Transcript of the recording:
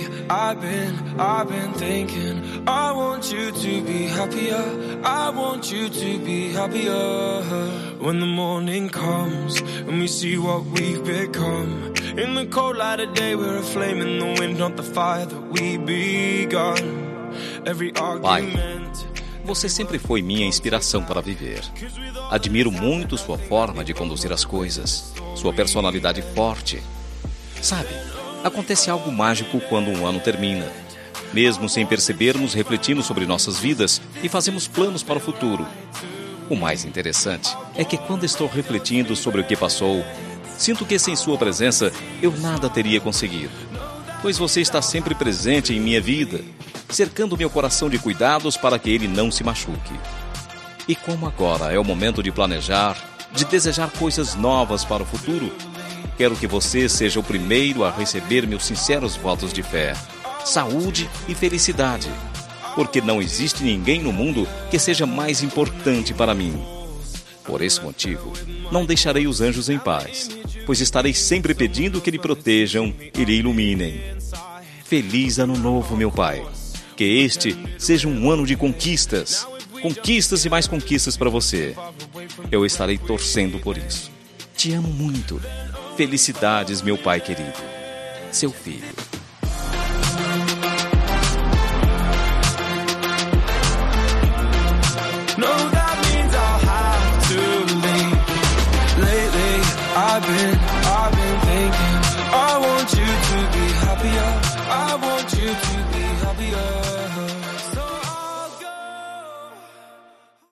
I've been thinking, I want you to be happier, I want you to be happier. When the morning comes and we see what we've become, in the cold light of day we're a flame in the wind, not the fire that we begun. Every argument. Você sempre foi minha inspiração para viver. Admiro muito sua forma de conduzir as coisas, sua personalidade forte. Sabe, acontece algo mágico quando um ano termina. Mesmo sem percebermos, refletimos sobre nossas vidas e fazemos planos para o futuro. O mais interessante é que quando estou refletindo sobre o que passou, sinto que sem sua presença eu nada teria conseguido. Pois você está sempre presente em minha vida, cercando meu coração de cuidados para que ele não se machuque. E como agora é o momento de planejar, de desejar coisas novas para o futuro, quero que você seja o primeiro a receber meus sinceros votos de fé, saúde e felicidade, porque não existe ninguém no mundo que seja mais importante para mim. Por esse motivo, não deixarei os anjos em paz, pois estarei sempre pedindo que lhe protejam e lhe iluminem. Feliz Ano Novo, meu pai. Que este seja um ano de conquistas. Conquistas e mais conquistas para você. Eu estarei torcendo por isso. Te amo muito. Felicidades, meu pai querido. Seu filho.